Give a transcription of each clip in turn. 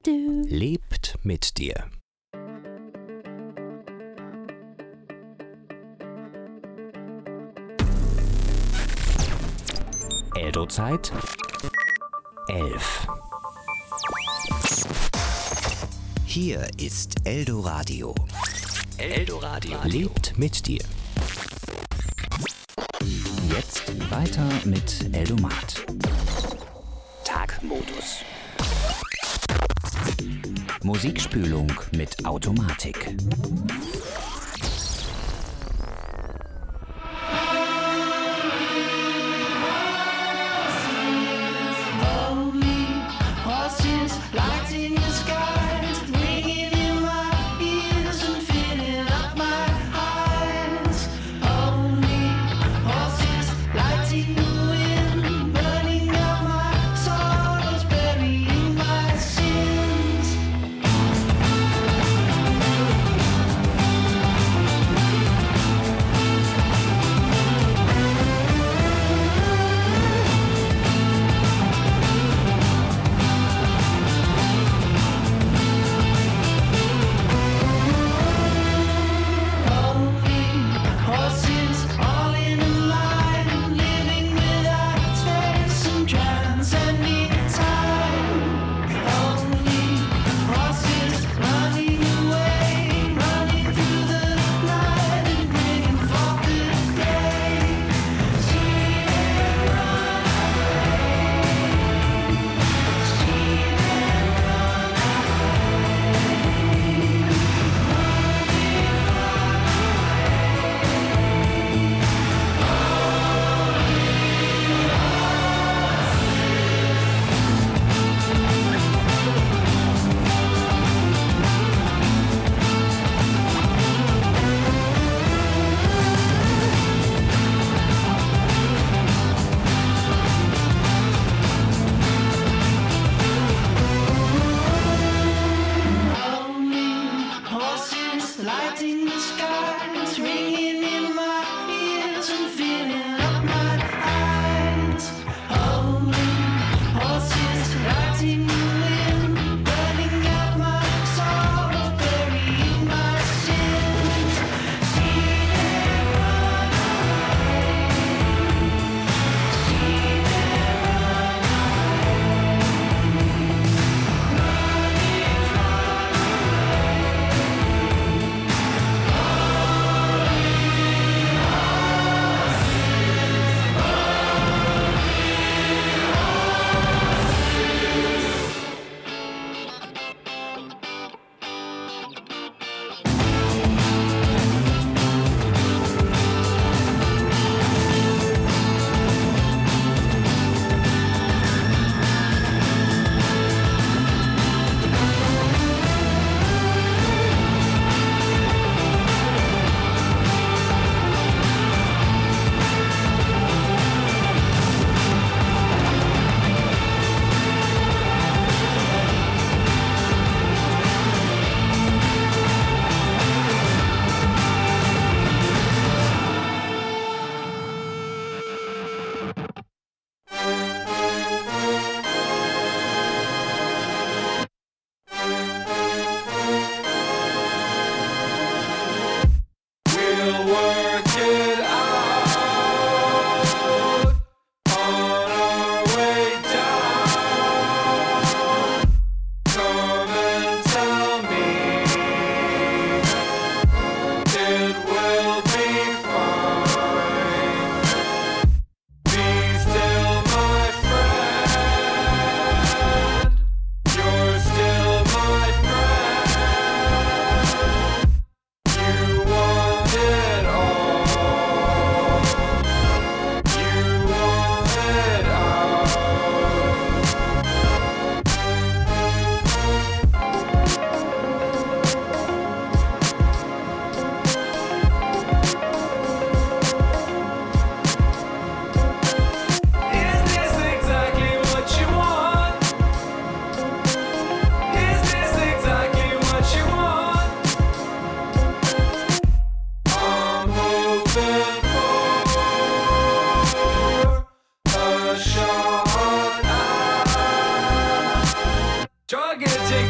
Lebt mit dir. Eldo-Zeit 11. Hier ist Eldoradio. Eldoradio lebt mit dir. Jetzt weiter mit Eldomat. Tagmodus. Musikspülung mit Automatik.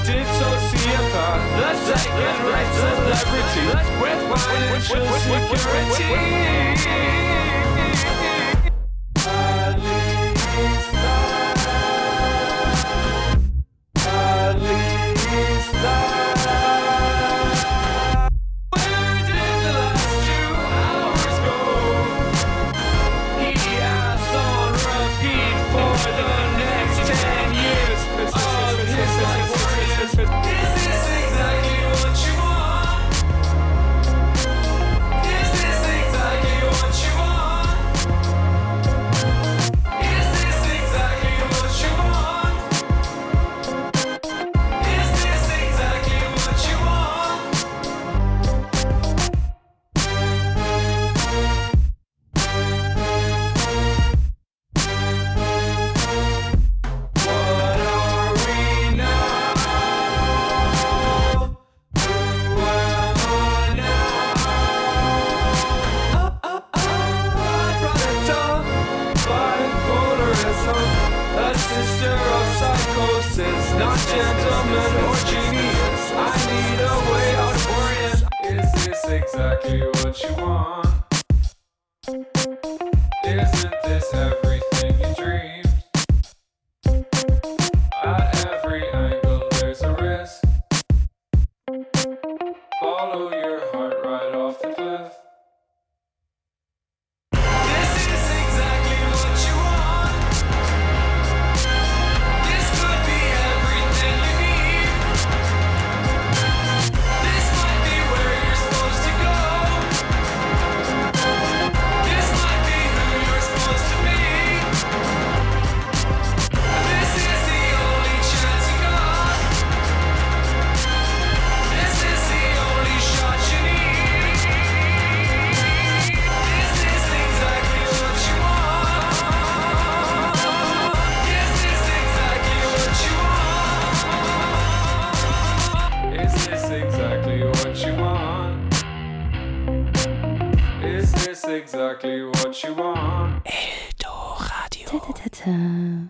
did sociopath, the second rate celebrity with financial security. Exactly what you want. Eldoradio.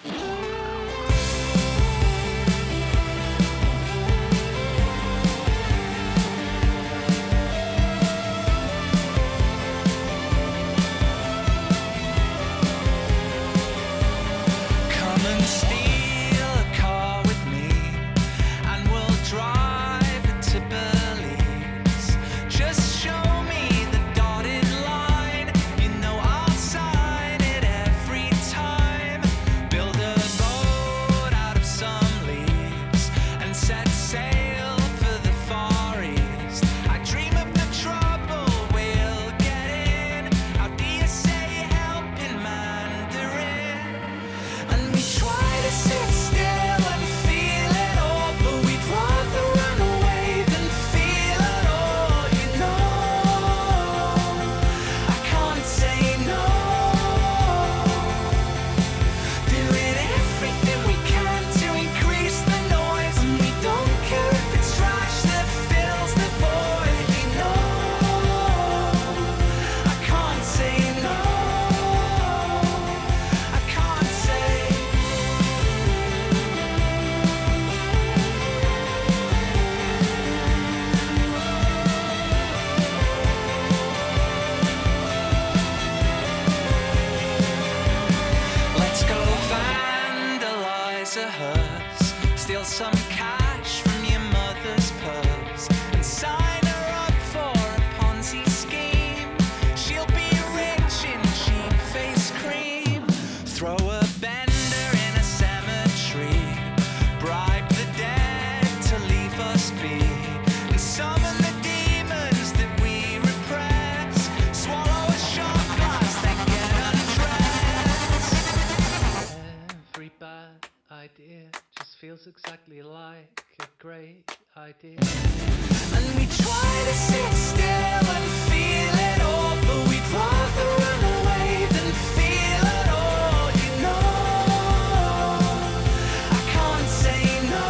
Exactly like a great idea. And we try to sit still and feel it all, but we'd rather run away than feel it all, you know. I can't say no.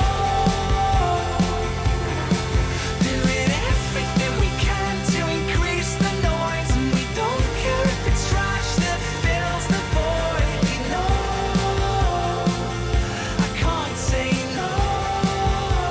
Doing everything we can to increase the noise, and we don't care if it's trash that fills the void, you know. I can't say no.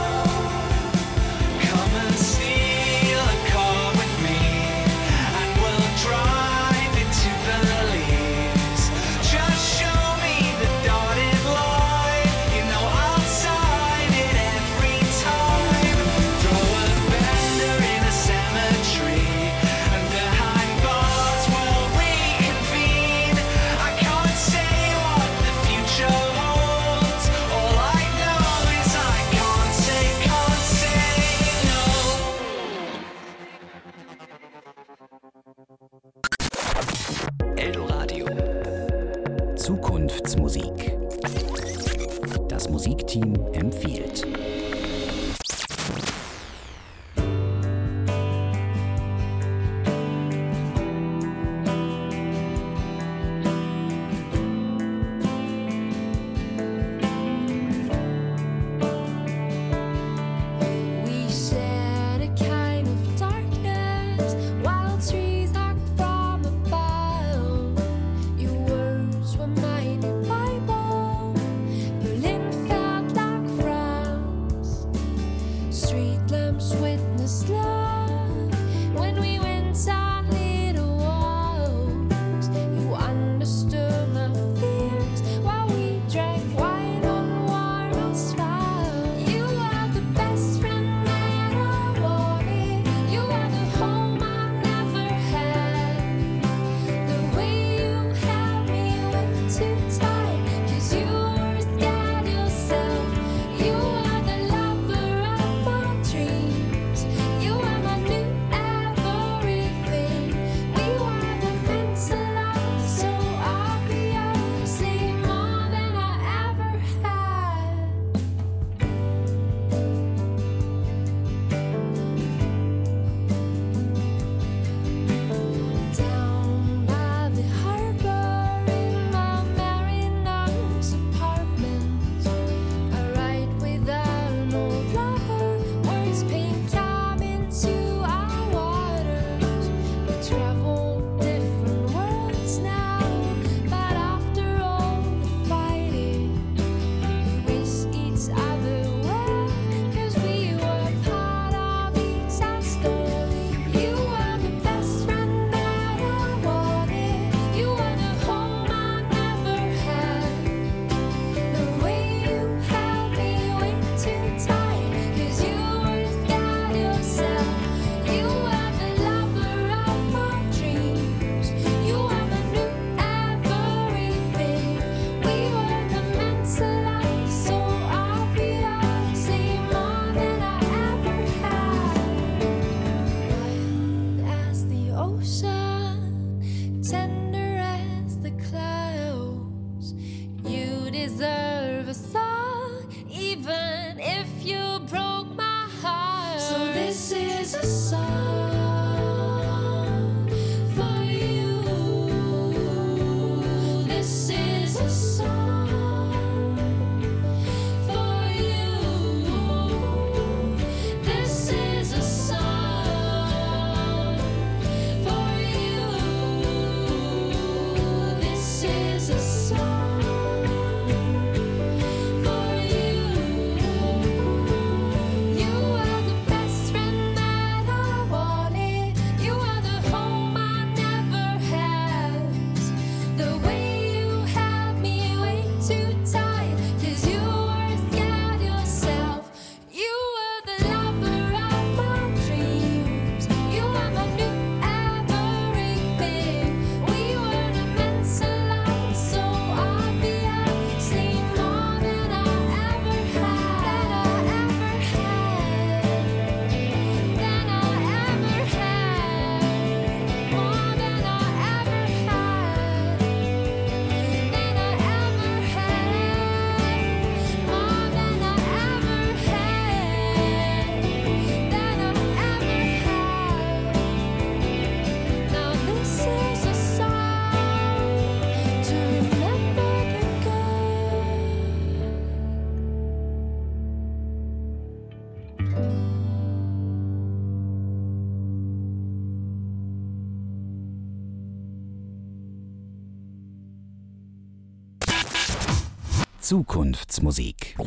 Zukunftsmusik.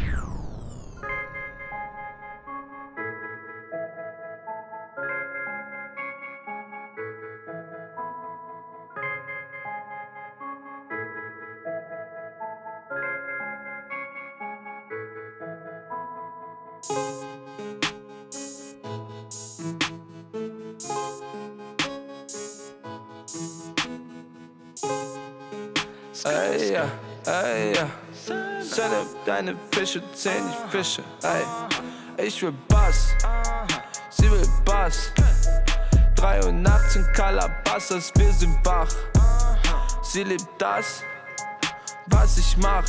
Ey, ja, ey, ja. Sende deine Fische, zähl nicht Fische, ey. Ich will Bass, sie will Bass. 3 Uhr nachts in Calabasas, wir sind wach. Sie liebt das, was ich mach.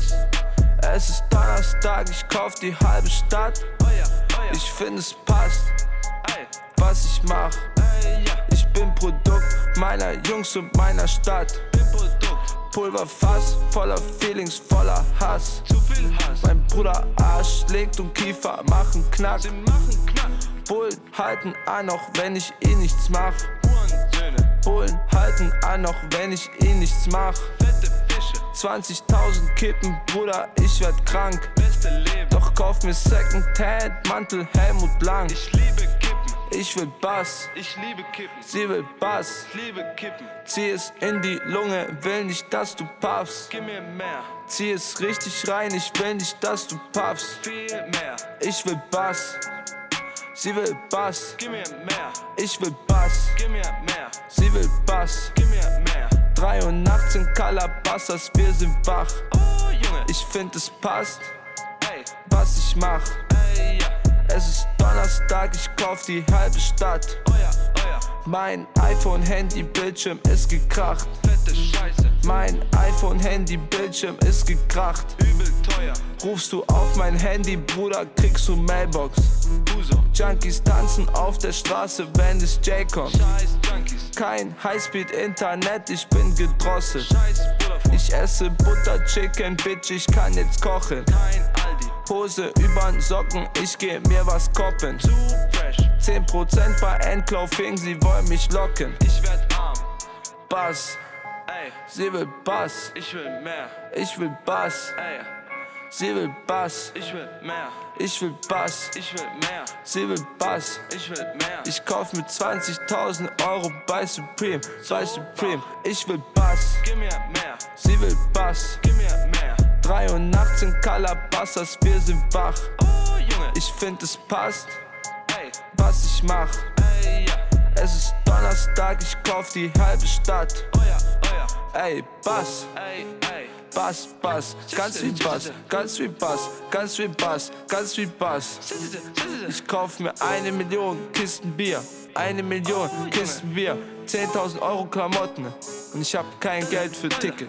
Es ist Donnerstag, ich kauf die halbe Stadt. Ich find es passt, was ich mach. Ich bin Produkt meiner Jungs und meiner Stadt. Pulverfass, voller Feelings, voller Hass. Mein Bruder Arsch legt und Kiefer machen Knack. Bullen halten an, auch wenn ich nichts mach. Bullen halten an, auch wenn ich nichts mach. 20.000 Kippen, Bruder, ich werd krank. Doch kauf mir Secondhand, Mantel, Helmut Blanc. Ich liebe Kippen. Ich will Bass, ich liebe Kippen. Sie will Bass, ich liebe Kippen. Zieh es in die Lunge, will nicht, dass du puffst. Gib mir mehr. Zieh es richtig rein, ich will nicht, dass du puffst. Viel mehr. Ich will Bass, sie will Bass. Gib mir mehr. Ich will Bass, gib mir mehr. Sie will Bass, gib mir mehr. 3 Uhr nachts in Calabasas, wir sind wach. Oh Junge, ich find es passt, ey, was ich mach. Ey, ja. Es ist Donnerstag, ich kauf die halbe Stadt. Mein iPhone-Handy-Bildschirm ist gekracht. Fette Scheiße. Mein iPhone-Handy-Bildschirm ist gekracht. Übel teuer. Rufst du auf mein Handy, Bruder, kriegst du Mailbox. Junkies tanzen auf der Straße, wenn es J kommt. Scheiß Junkies. Kein Highspeed-Internet, ich bin gedrosselt. Scheiß ich esse Butter, Chicken, Bitch, ich kann jetzt kochen. Kein Aldi. Hose übern Socken, ich geh mir was koppen. Zu fresh. 10% bei Endclothing, sie wollen mich locken. Ich werd arm. Bass, ey. Sie will Bass, ich will mehr. Ich will Bass, ey. Sie will Bass, ich will mehr. Ich will Bass, ich will mehr. Sie will Bass, ich will mehr. Ich kauf mit 20.000 Euro bei Supreme, bei Supreme. Ich will Bass, gib mir mehr. Sie will Bass, gib mir mehr. 3 Uhr nachts in Calabasas, wir sind wach. Oh Junge, ich find es passt, ey, was ich mach. Ey, ja. Es ist Donnerstag, ich kauf die halbe Stadt. Oh ja, oh ja. Ey, Bass, ey, ey. Bass, Bass, ganz viel Bass, ganz viel Bass, ganz viel Bass, ganz viel Bass. Ich kauf mir 1 Million Kisten Bier, 1 Million Kisten Bier, 10.000 Euro Klamotten und ich hab kein Geld für Ticket.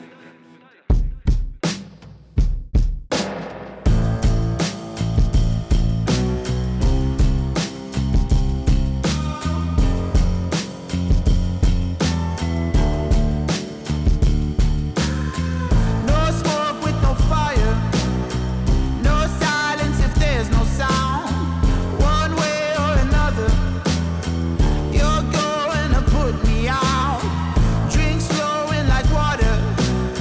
Drinks flowing like water.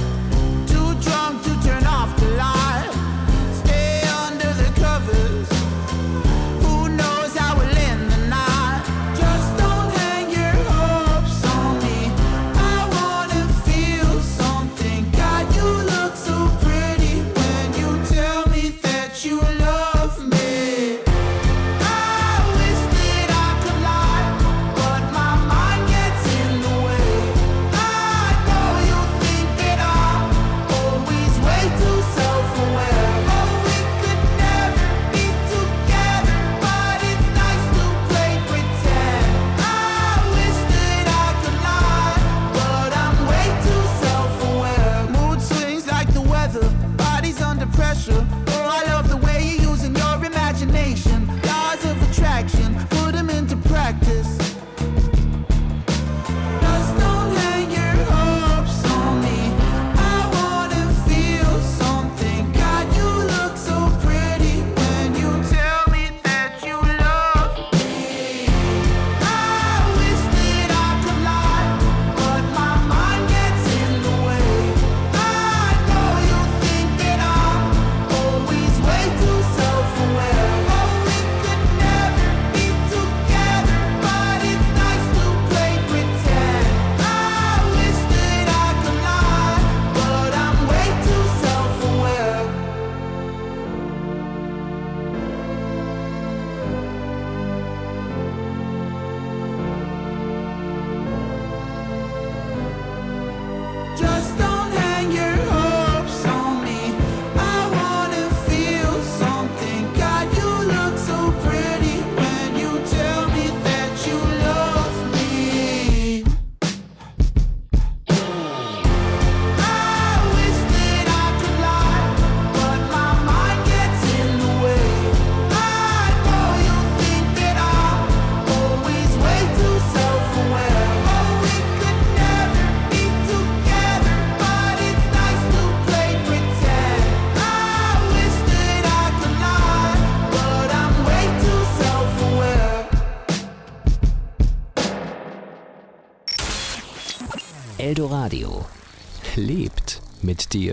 Eldoradio lebt mit dir.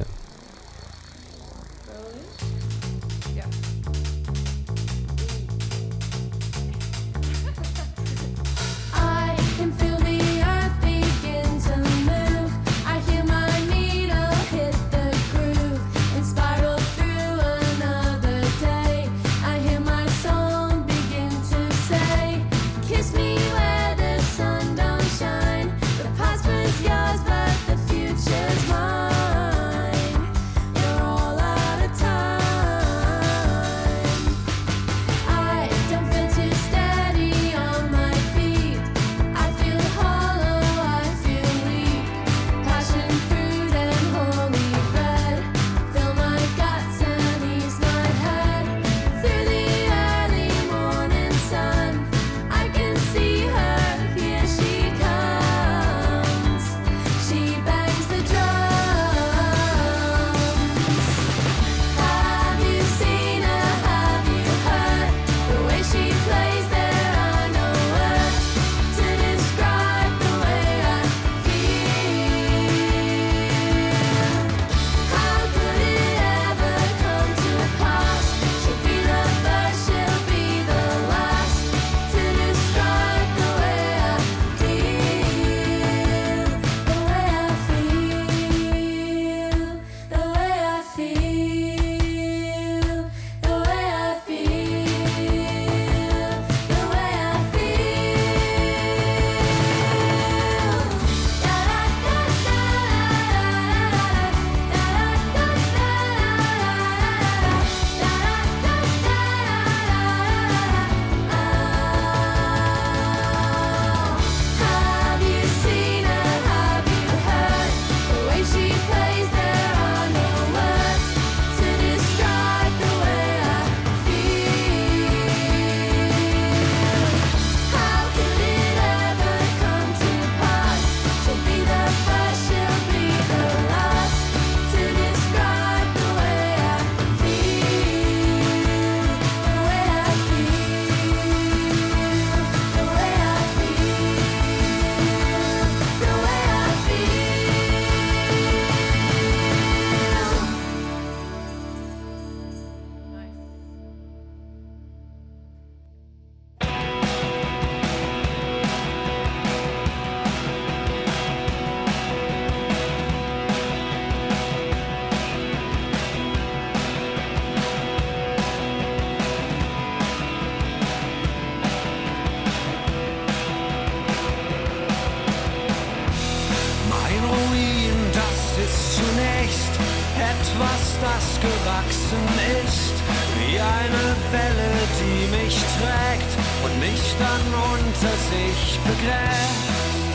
das gewachsen ist, wie eine Welle, die mich trägt und mich dann unter sich begräbt.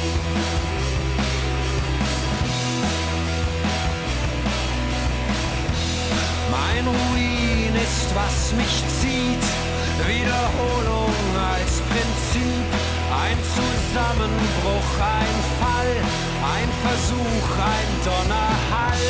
Mein Ruin ist, was mich zieht, Wiederholung als Prinzip, ein Zusammenbruch, ein Fall, ein Versuch, ein Donnerhall.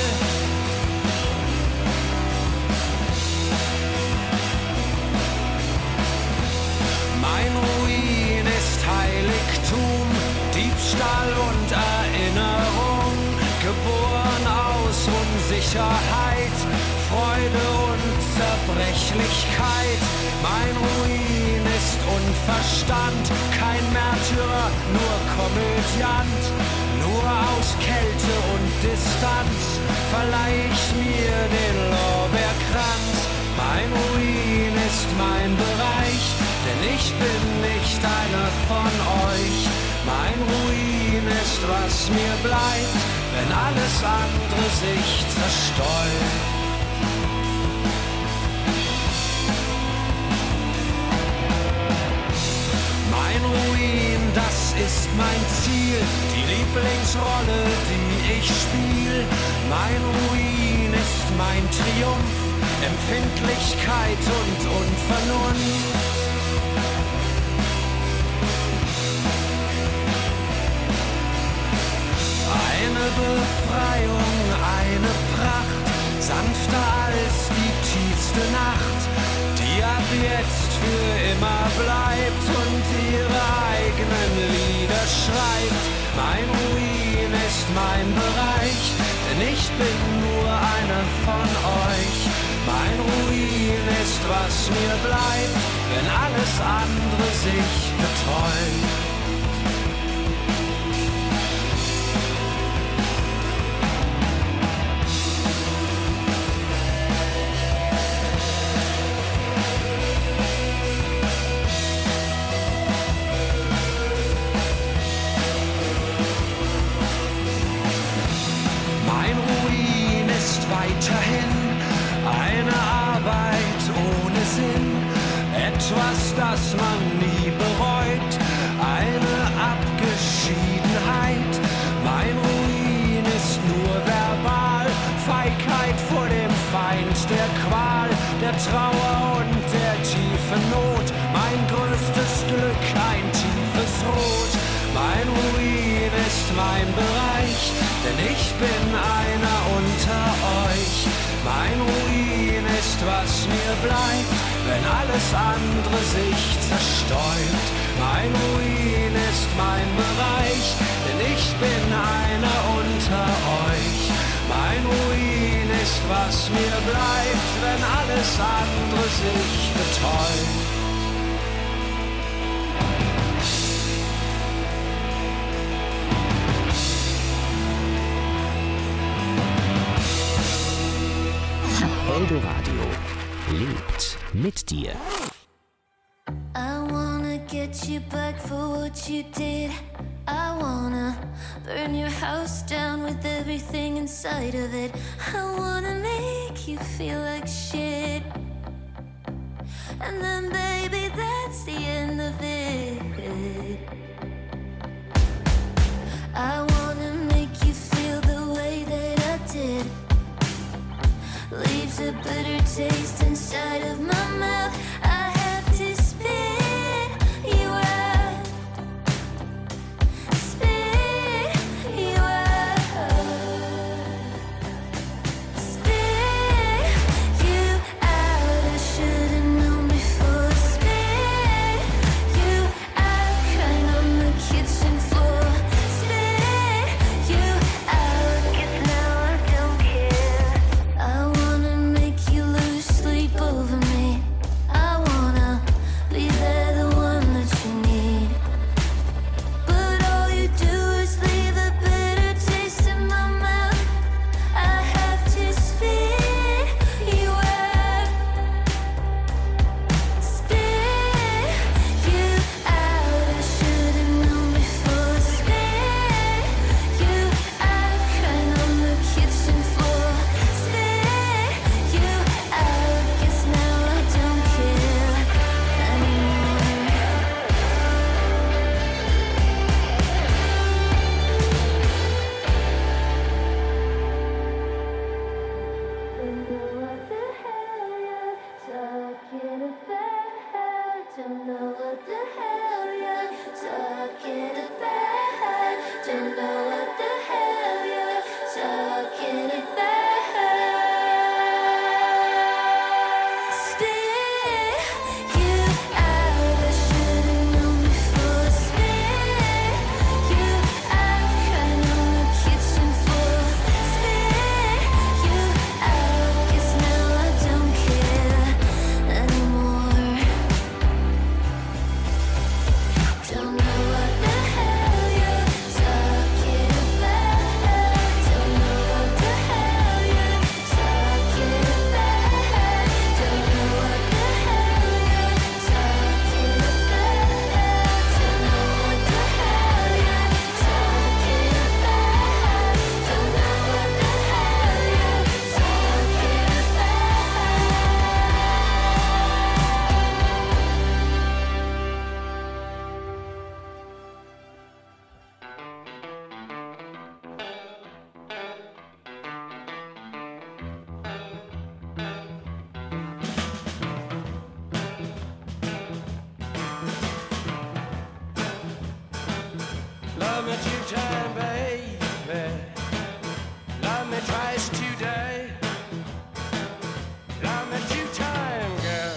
Mein Ruin ist Heiligtum, Diebstahl und Erinnerung, geboren aus Unsicherheit, Freude und Zerbrechlichkeit. Mein Ruin ist Unverstand, kein Märtyrer, nur Komödiant. Nur aus Kälte und Distanz verleih ich mir den Lorbeerkranz. Mein Ruin ist mein Bereich, denn ich bin nicht einer von euch. Mein Ruin ist, was mir bleibt, wenn alles andere sich zerstäubt. Mein Ruin, das ist mein Ziel, die Lieblingsrolle, die ich spiel. Mein Ruin ist mein Triumph, Empfindlichkeit und Unvernunft. Eine Befreiung, eine Pracht, sanfter als die tiefste Nacht, die ab jetzt für immer bleibt und ihre eigenen Lieder schreibt. Mein Ruin ist mein Bereich, denn ich bin nur einer von euch. Mein Ruin ist, was mir bleibt, wenn alles andere sich betäubt. Weiterhin eine Arbeit ohne Sinn, etwas, das man nie bereut, eine Abgeschiedenheit. Mein Ruin ist nur verbal, Feigheit vor dem Feind der Qual, der Trauer und der tiefen Not. Mein größtes Glück, ein tiefes Rot. Mein Ruin ist mein Bereich, denn ich bin einer unter euch. Mein Ruin ist, was mir bleibt, wenn alles andere sich zerstäubt. Mein Ruin ist mein Bereich, denn ich bin einer unter euch. Mein Ruin ist, was mir bleibt, wenn alles andere sich betäubt. Eldoradio lebt mit dir. I wanna get you back for what you did. I wanna burn your house down with everything inside of it. I wanna make you feel like shit. And then baby, that's the end of it. I wanna make you feel the way that I did. Leaves a bitter taste inside of my mouth. I have to spit you out. Spit you out. Spit you out. I should've known before. Spit you out. Crying on the kitchen floor. Spit you out. 'Cause now I don't care. I wanna make you lose sleep over me. I wanna be there, the one that you need. But all you do is leave a bitter taste in my mouth. I have to spit you out. Spit you out. I should've known before. Spit you out. Crying on the kitchen floor. Spit you out. Guess now I don't care anymore. Don't know what the hell you're talking about. Don't know what the hell you're talking about. Don't know what the hell you're talking about. Spit you out. I should've known before. Spit you out. Crying on the kitchen floor. Spit you out. 'Cause now I don't care anymore. Don't know what the hell you're talking about. Don't know what the hell you're talking about. Don't know what the hell you're talking about. Don't know what the hell you're talking about. Don't know what the hell you're talking Love me 2 times, baby. Love me twice today. Love me 2 times, girl.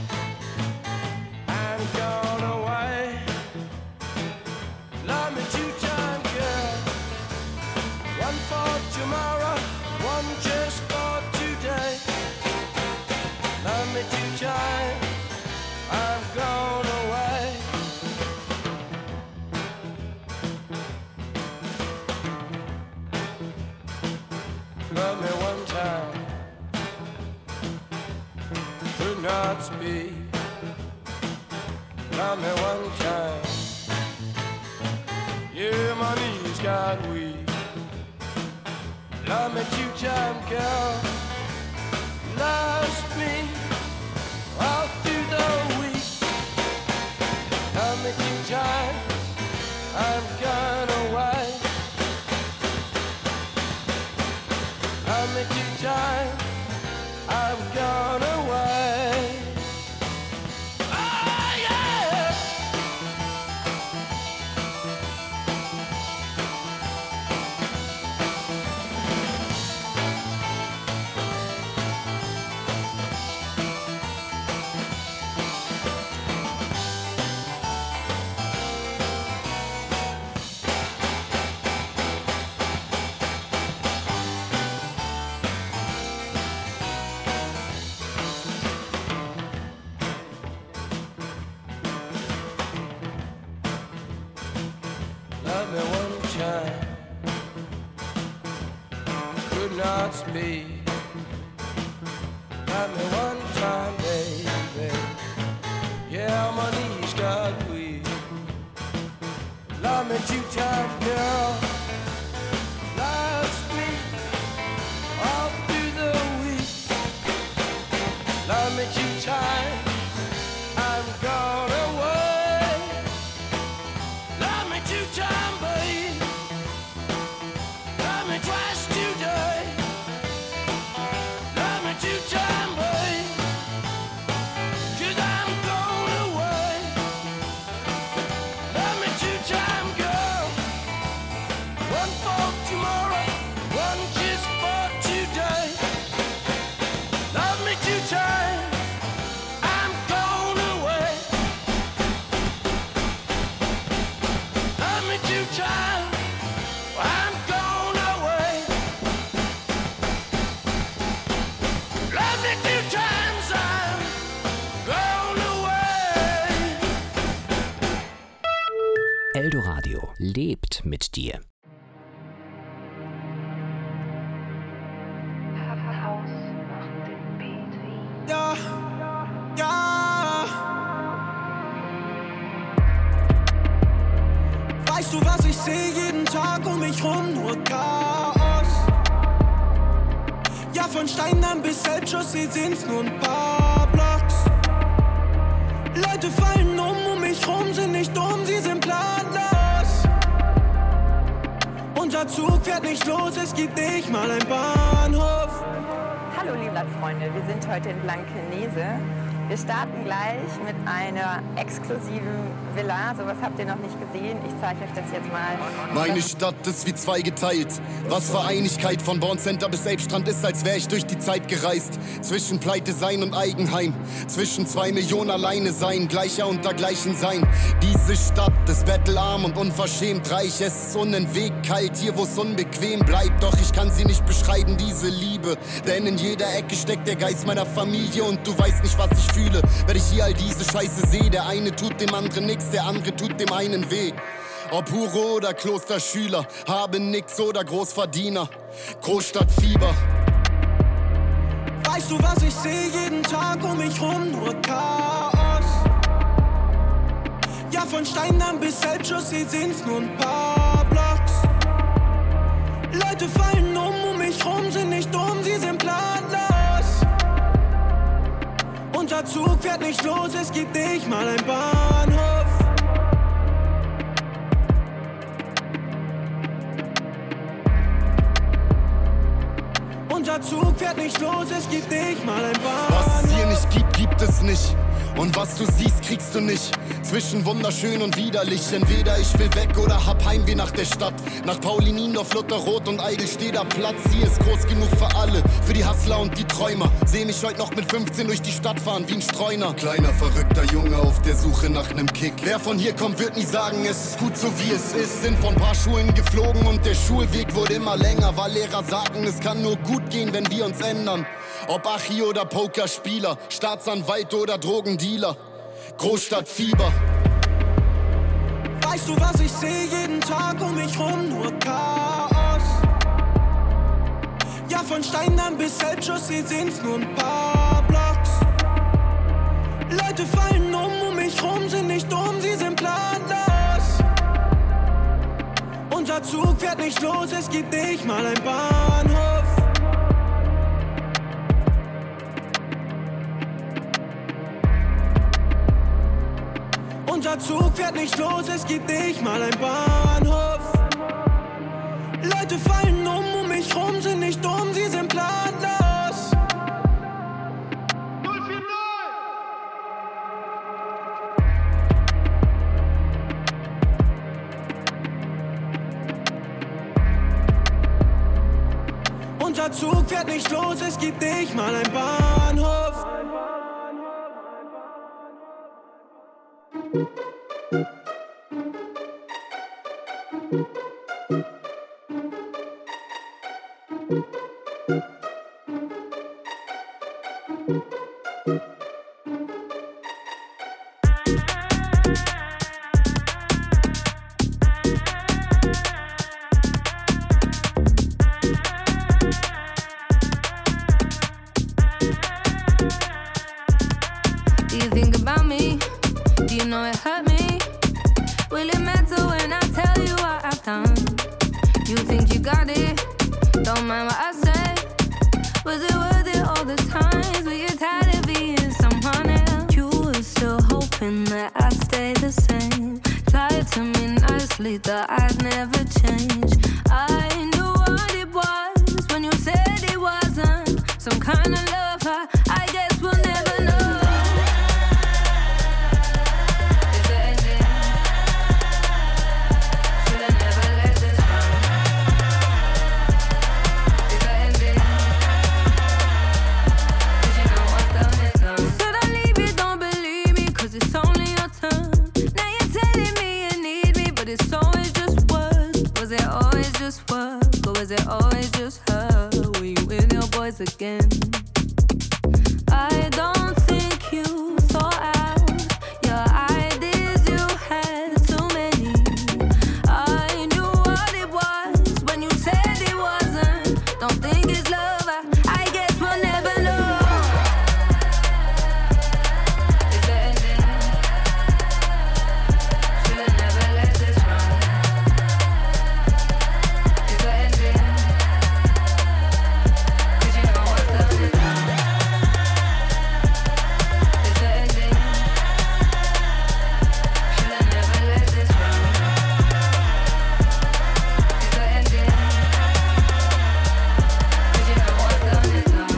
I'm gone away. Love me 2 times, girl. Love me one time. Yeah, my knees got weak. Love me two time, girl. Lost me all through the week. Love me two time. I'm gone away. Love me two time. I'm gone away. Oh yeah. Love me one time. Could not speak. Love me one time, baby. Yeah, my knees got weak. Love me two times, girl. Lost me all through the week. Love me two times. I'm gone away. Love me two times, babe. Love me twice today. Love me two times, babe. 'Cause I'm going away. Love me two times, girl. One for tomorrow, one just for today. Love me two times. I'm going away. Love me two times. I'm going away. Love me two times. I'm going away. Eldoradio lebt mit dir. Ja, ja. Weißt du, was ich sehe jeden Tag um mich rum? Nur Chaos. Ja, von Steindamm bis Elbchaussee sind's nur ein paar Blocks. Leute fallen um mich rum, sind nicht dumm, sie sind planlos. Unser Zug fährt nicht los, es gibt nicht mal einen Bahnhof. Hallo liebe Freunde, wir sind heute in Blankenese. Wir starten gleich mit einer exklusiven Villa. Sowas habt ihr noch nicht gesehen. Ich zeige euch das jetzt mal. Meine Stadt ist wie zwei geteilt. Was für Einigkeit von Borncenter bis Elbstrand ist, als wäre ich durch die Zeit gereist. Zwischen Pleite sein und Eigenheim. Zwischen 2 Millionen alleine sein. Gleicher unter Gleichen sein. Diese Stadt ist bettelarm und unverschämt reich. Es ist unentwegt kalt, hier wo's unbequem bleibt. Doch ich kann sie nicht beschreiben, diese Liebe. Denn in jeder Ecke steckt der Geist meiner Familie. Und du weißt nicht, was ich fühle, wenn ich hier all diese Scheiße sehe. Der eine tut dem anderen nix, der andere tut dem einen weh. Ob Hure oder Klosterschüler, habe nix oder Großverdiener. Großstadtfieber. Weißt du, was ich sehe jeden Tag um mich rum? Nur Chaos. Ja, von Steindamm bis Elbchaussee sind's nur ein paar Blocks. Leute fallen um mich rum, sind nicht dumm, sie sind planlos. Unser Zug fährt nicht los, es gibt nicht mal einen Bahnhof. Unser Zug fährt nicht los, es gibt nicht mal einen Bahnhof. Was es hier nicht gibt, gibt es nicht. Und was du siehst, kriegst du nicht. Zwischen wunderschön und widerlich. Entweder ich will weg oder hab Heimweh nach der Stadt. Nach Paulinindorf, Lutherrot und Eidelsteder Platz. Hier ist groß genug für alle, für die Hustler und die Träumer. Seh mich heute noch mit 15 durch die Stadt fahren wie ein Streuner. Kleiner, verrückter Junge auf der Suche nach nem Kick. Wer von hier kommt, wird nie sagen, es ist gut so wie es ist. Sind von paar Schulen geflogen und der Schulweg wurde immer länger. Weil Lehrer sagten, es kann nur gut gehen, wenn wir uns ändern. Ob Achi oder Pokerspieler, Staatsanwalt oder Drogendealer. Großstadtfieber. Weißt du, was ich sehe jeden Tag um mich rum? Nur Chaos. Ja, von Steindamm bis Elbchaussee sind's nur ein paar Blocks. Leute fallen um mich rum, sind nicht dumm, Unser Zug fährt nicht los, es gibt nicht mal einen Bahnhof. Unser Zug fährt nicht los, es gibt nicht mal einen Bahnhof. Leute fallen um mich rum, sind nicht dumm, sie sind planlos. 040! Unser Zug fährt nicht los, es gibt nicht mal einen Bahnhof. Do you think about me? Do you know it hurt me? Will it matter when I tell you what I've done? You think you got it? Don't mind what I say. Was it worth it all the times? Were you tired of being someone else? You were still hoping that I'd stay the same. Lied to me nicely that I'd never change. I knew what it was when you said it wasn't some kind of lover. I guess we'll never know. It's always just words. Was it always just work? Or was it always just her? Were you with your boys again? I don't think you thought out your ideas, you had too many. I knew what it was when you said it wasn't. Don't think it's love, I guess we'll never know. Is the ending? Should I never let this run? Is the ending? 'Cause you know what's done is done. Is the ending? Should I never let this run? Is the ending? 'Cause you know what's done is done.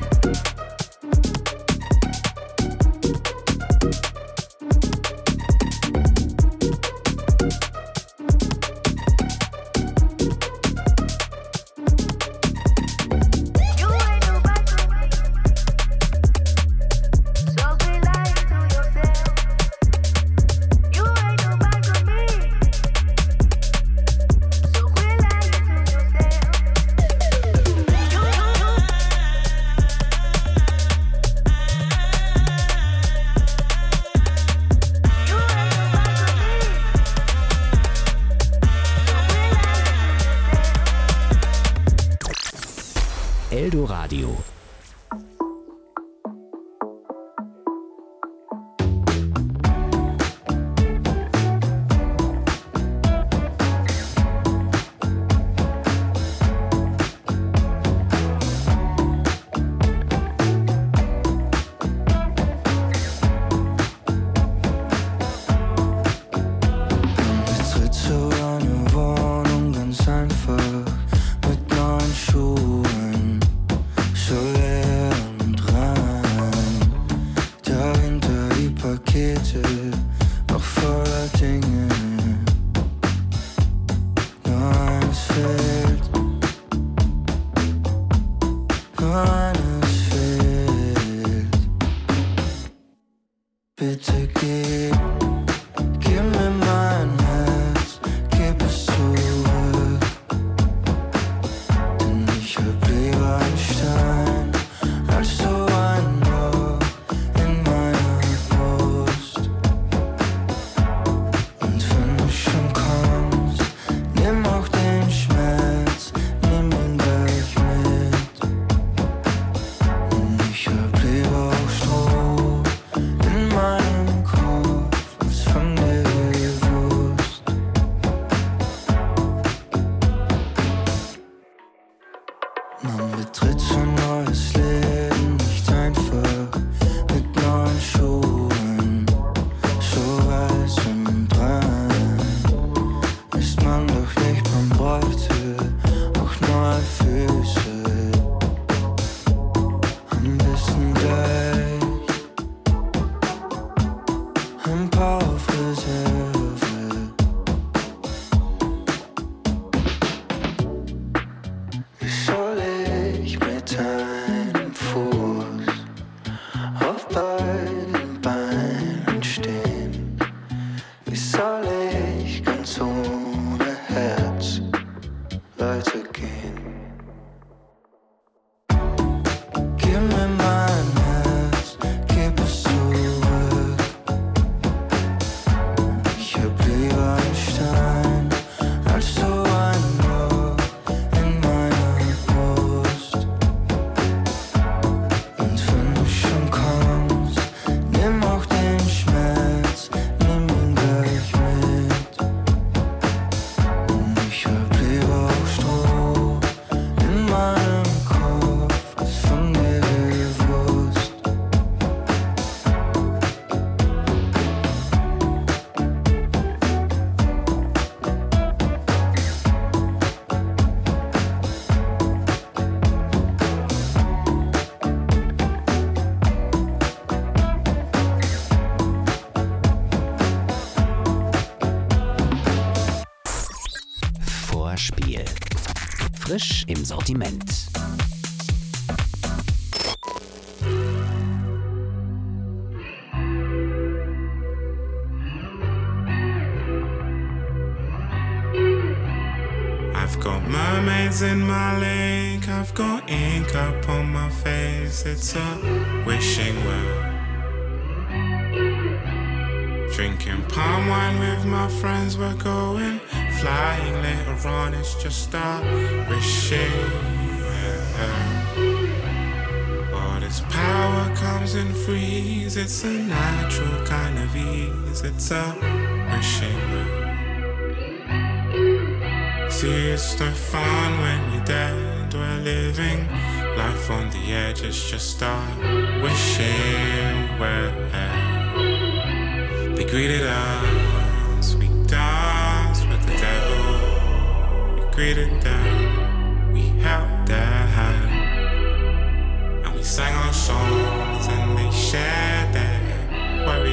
You ain't nobody to me, so be lying to yourself. You ain't nobody to me, so quit lying to yourself. You ain't nobody to me, Eldoradio. Betritt so eine Wohnung ganz einfach mit neuen Schuhen, so leer und rein. Dahinter die Pakete, noch voller Dinge. Nur eines fehlt, nur eines fehlt. Bitte gib mir mein Herz, gib es zurück. Denn ich hab lieber einen Stein als so ein Loch in meiner Brust. Und wenn du schon kommst, nimm auch den Schmerz, nimm ihn gleich mit. Und ich hab lieber auch Stroh in meinem Kopf. Frisch im Sortiment. I've got mermaids in my lake, I've got ink up on my face, it's a wishing well. Drinking palm wine with my friends, we're going flying later on, it's just a wishing well. All this power comes in threes, it's a natural kind of ease, it's a wishing well. See, it's no fun when you're dead. We're living life on the edge. It's just a wishing well. They greeted us. We danced with the devil. We greeted them. We held their hand. And we sang our songs and they shared their worry.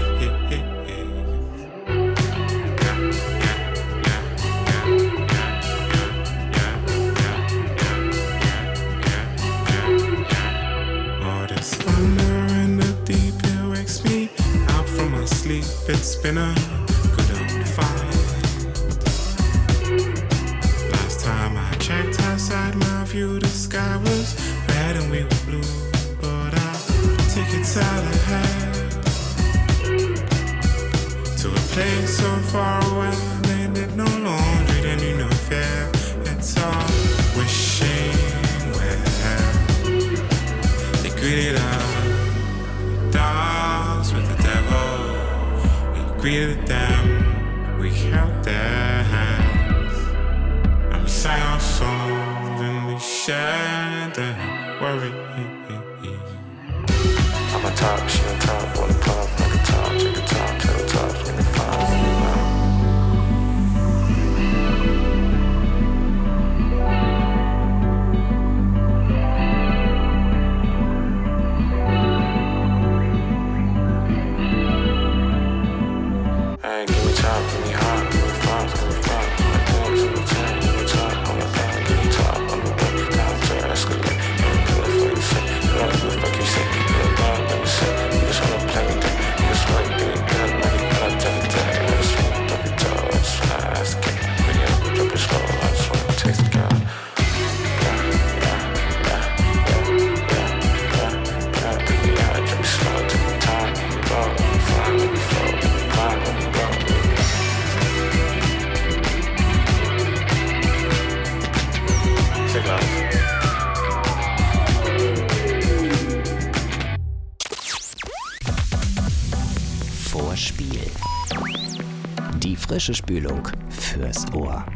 Sleep, it's been a good old fight. Last time I checked outside my view, the sky was red and we were blue. But I'll take it out ahead to a place so far away. They did no laundry, they knew no fear. It's all wishing well. They greeted us, danced with the devil. Greeted them, we held their hands, and we sang our songs and we shared their worry. I'm on top, she on top, wanna pop, like a top, take a top, tell the tops, when they find Vorspiel. Die frische Spülung fürs Ohr.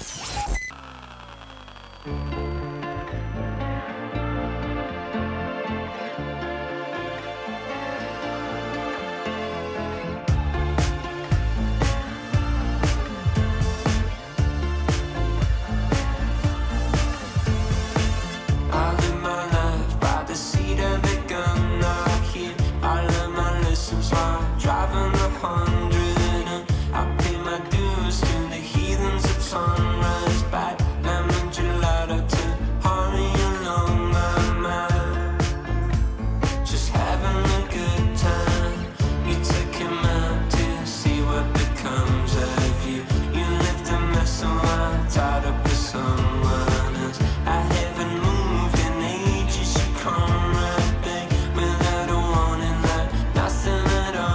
Driving 100 and I pay my dues to the heathens at sunrise. Bad lemon gelato to hurry along my mind. Just having a good time. You took him out to see what becomes of you. You left a mess of mine tied up with someone else. I haven't moved in ages. You come right back without a warning, like nothing at all.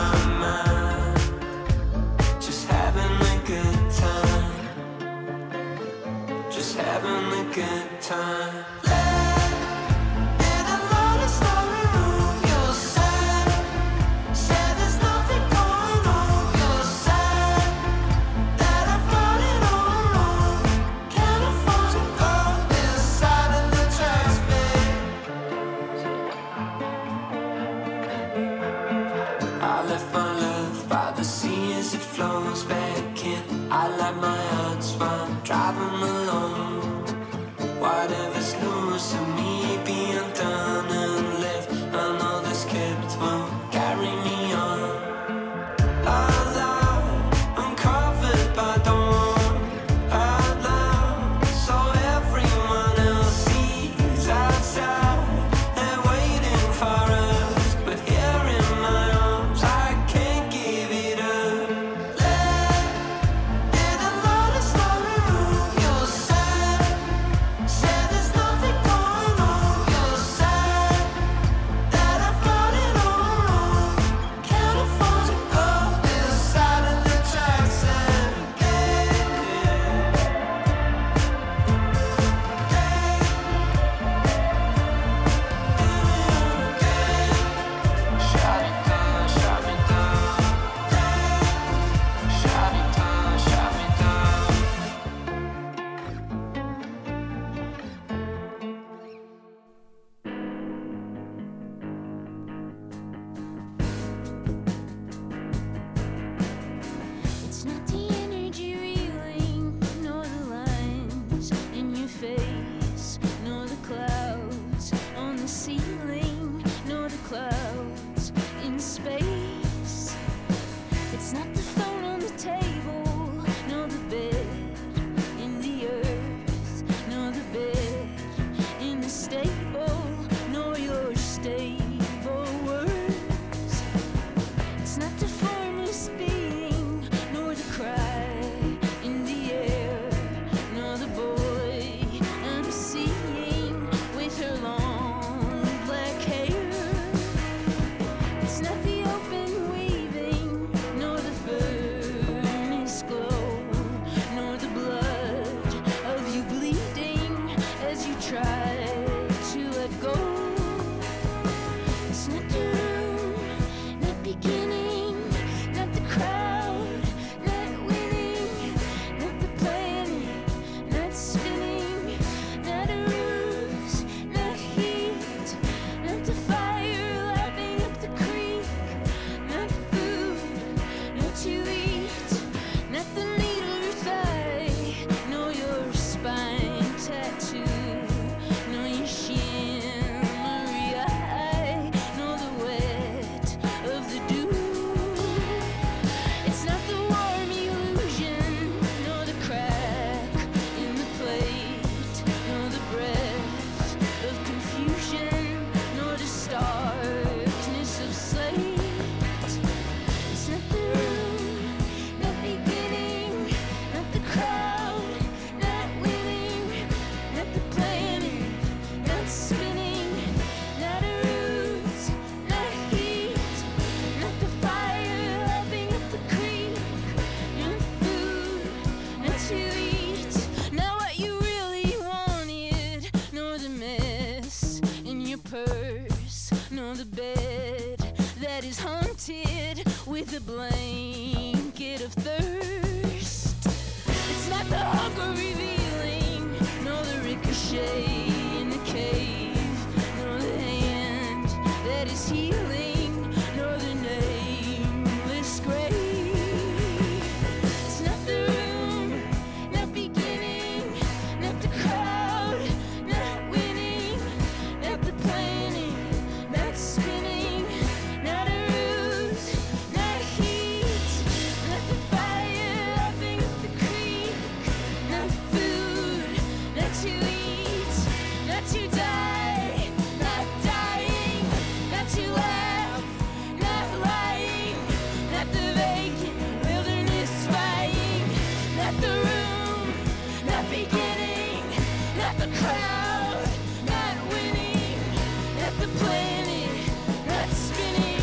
Having a good time. In a lonely story room, you're sad. Sad there's nothing going on. You're sad that I've got it all wrong. Can't afford to go this side of the tracks, babe. I left my love by the sea as it flows back in. I let my heart spun, driving alone. Whatever's loose of me being done and left, I know this kept will carry me on. I'm covered by dawn. Out loud, so everyone the blanket of thirst. It's not the hunger revealing, nor the ricochet in the cave, nor the hand that is healing, nor the nameless grave. It's not the room, not beginning, not the crowd, not winning, not the planning, not spinning, not a ruse, not heat, not the fire laughing up the creek, not food, not to eat, not to die, not dying, not to laugh, not lying, not the vacant wilderness spying, not the room, not beginning, not the crowd, not winning, not the planet, not spinning.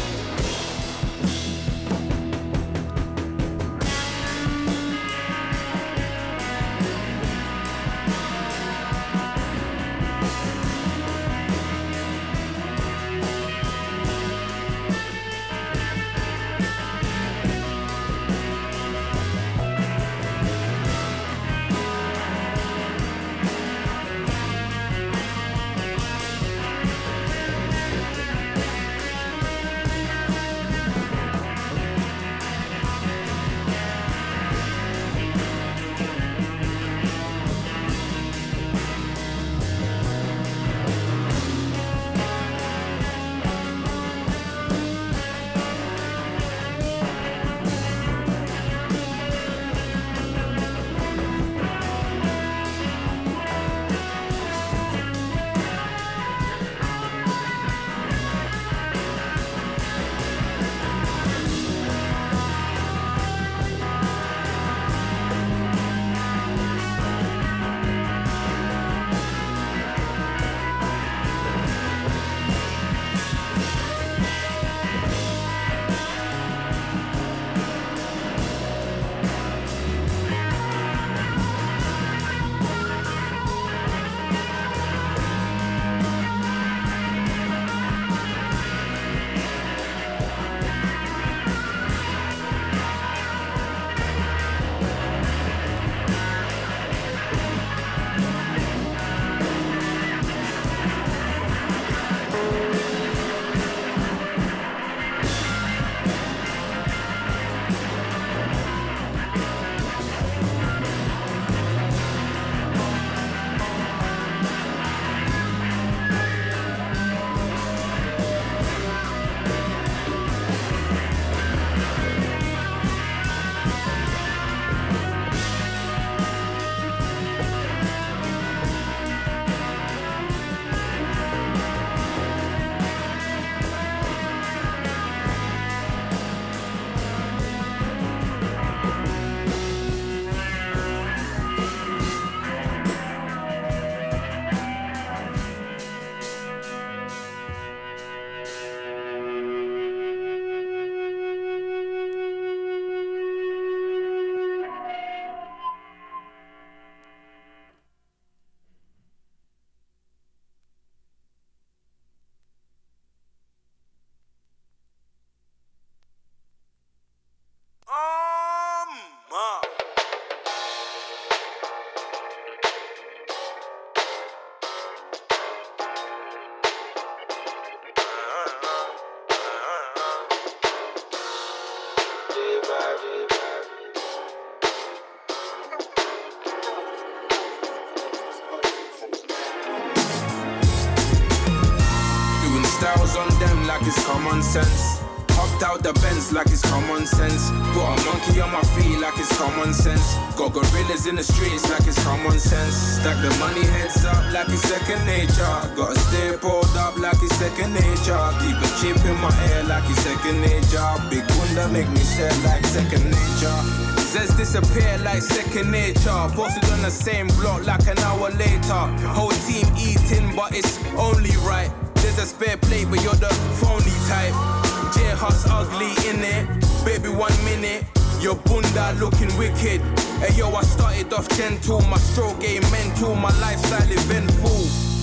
Styles on them like it's common sense. Hopped out the Benz like it's common sense. Got a monkey on my feet like it's common sense. Got gorillas in the streets like it's common sense. Stack the money heads up like it's second nature. Gotta stay pulled up like it's second nature. Keep a chip in my ear like it's second nature. Big bunda make me stare like second nature. Zest disappear like second nature. Posted on the same block like an hour later. Whole team eating but it's only right. There's a spare plate but you're the phony type. J-Hus ugly innit. Baby 1 minute. Your bunda looking wicked. Hey yo, I started off gentle. My stroke game mental. My lifestyle eventful.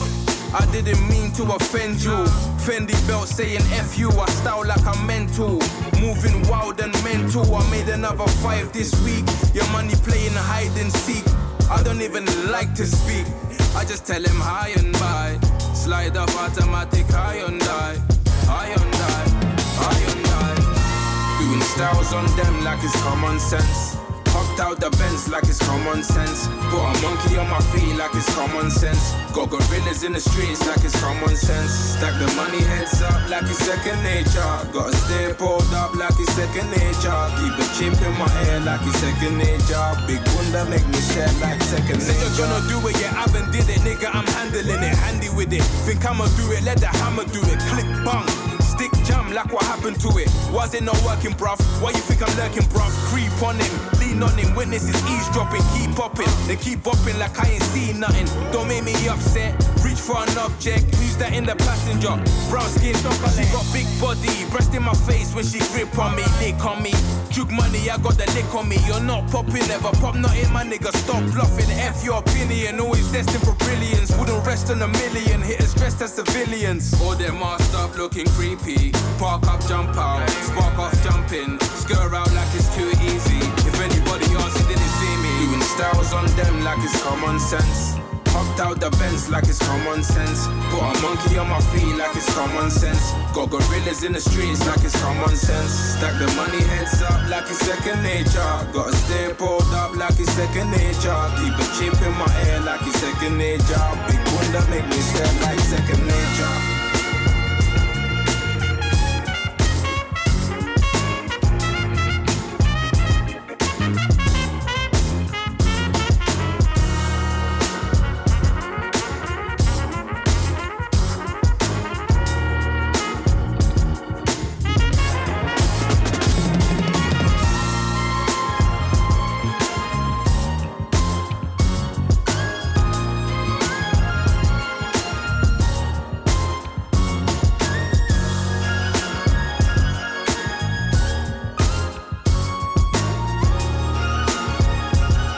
I didn't mean to offend you. Fendi belt saying F you, I style like I'm mental. Moving wild and mental, I made another 5 this week. Your money playing hide and seek. I don't even like to speak. I just tell him high and by. Slide off automatic Hyundai. Hyundai, Hyundai. Doing styles on them like it's common sense. Hopped out the Benz like it's common sense. Put a monkey on my feet like it's common sense. Got gorillas in the streets like it's common sense. Stack the money heads up like it's second nature. Gotta stay pulled up like it's second nature. Keep the chip in my hair like it's second nature. Big bunda make me sad like second nature. Say you're gonna do it, yeah, I haven't did it. Nigga, I'm handling it, handy with it. Think I'ma do it, let the hammer do it. Click, bang. Stick jam like what happened to it. Was it not working, bruv? Why you think I'm lurking, bruv? Creep on him, lean on him. Witnesses eavesdropping, keep popping. They keep bopping like I ain't seen nothing. Don't make me upset. Reach for an object. Who's that in the passenger? Brown skin, she got big body. Breast in my face when she grip on me, lick on me. Juke money, I got the lick on me. You're not popping, never pop nothing, my nigga. Stop bluffing. F your opinion, always destined for brilliance. Wouldn't rest on a million. Hitters dressed as civilians. All them masked up looking creepy. Park up, jump out, spark off, jump in. Skirt out like it's too easy. If anybody else, he didn't see me. Doing styles on them like it's common sense. Hopped out the Benz like it's common sense. Put a monkey on my feet like it's common sense. Got gorillas in the streets like it's common sense. Stack the money heads up like it's second nature. Gotta stay pulled up like it's second nature. Keep a chip in my hair like it's second nature. Big bunda make me stare like second nature.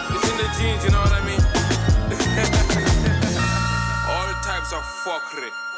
You know what I mean? All types of fuckery.